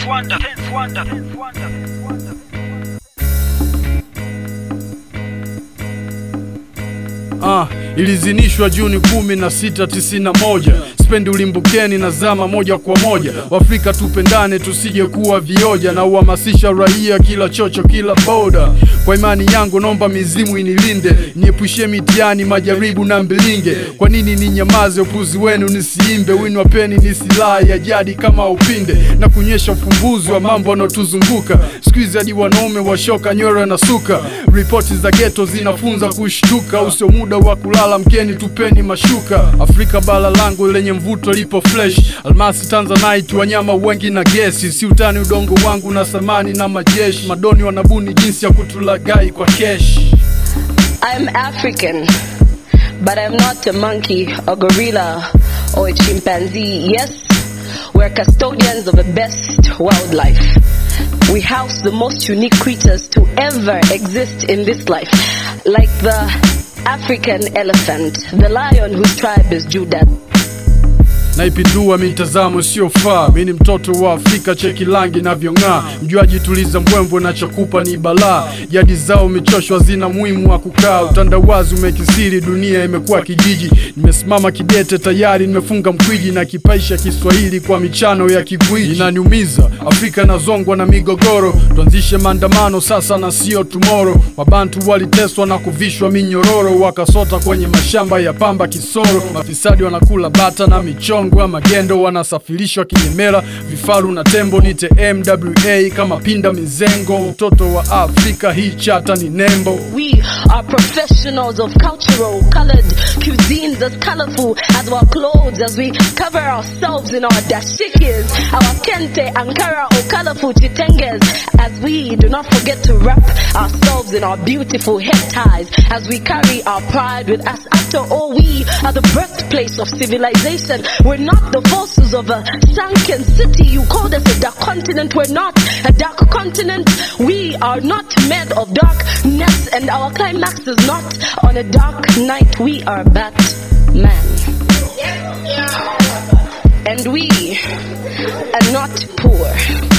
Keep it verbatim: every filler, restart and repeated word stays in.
wonder, tenth wonder, tenth wonder. Ah, ilizinishwa Juni kumi na sita tisini na moja. Spendi ulimbukeni na zama moja kwa moja. Waafrika tupendane tusije kuwa vioja, na uhamasisha raia kila chocho kila boda. Kwa imani yangu nomba mizimu inilinde, niepushie mitiani majaribu na mbilinge. Kwa nini ninyamaze upuzi wenu nisiimbe? Winu wapeni ni silaha ya jadi kama upinde, na kunyesha ufumbuzi wa mambo yanotuzunguka. Squeeze hadi wanaume washoka nywele na suka. Ripoti za ghetto zinafunza kushtuka. Usio muda wa kulala mkeni tupeni mashuka. Afrika bala langu lenye mvuto lipo flesh. Almasi Tanzanite wanyama wengi na gesi. Si utani udongo wangu na samani na majeshi. Madoni wanabuni jinsi ya kutulagai kwa cash. I'm African, but I'm not a monkey, a gorilla, or a chimpanzee. Yes, we're custodians of the best wildlife. We house the most unique creatures to ever exist in this life. Like the African elephant, the lion whose tribe is Judah. Naipindua mitazamo sio faa. Mimi mtoto wa Afrika cheki langi na vyong'aa. Mjuaji tuliza mbwembwe na chakupa ni balaa. Jadi zao michoshwa zina muhimu wa kukaa. Utandawazi umekisiri dunia imekuwa kijiji. Nimesimama kidete tayari nimefunga mkwiji, na kipaisha Kiswahili kwa michano ya kigwiji. Inaniumiza Afrika nazongwa na migogoro. Tuanzishe maandamano sasa na sio tomorrow. Wabantu waliteswa na kuvishwa minyororo, wakasota kwenye mashamba ya pamba kisoro. Mafisadi wanakula bata na michongo wa magendo, wanasafirishwa kinyemela vifaru na tembo. Nite M W A kama pinda mizengo. Mtoto wa Afrika hii chata ni nembo. We are professionals of cultural colored cuisines, as colorful as our clothes, as we cover ourselves in our dashikis, our kente, ankara or colorful chitenges, as we do not forget to wrap ourselves in our beautiful head ties, as we carry our pride with us. After all, we are the birthplace of civilization. We're not the forces of a sunken city. You called us a dark continent. We're not a dark continent. We are not made of darkness, and our climax is not on a dark night. We are Batman, and we are not poor.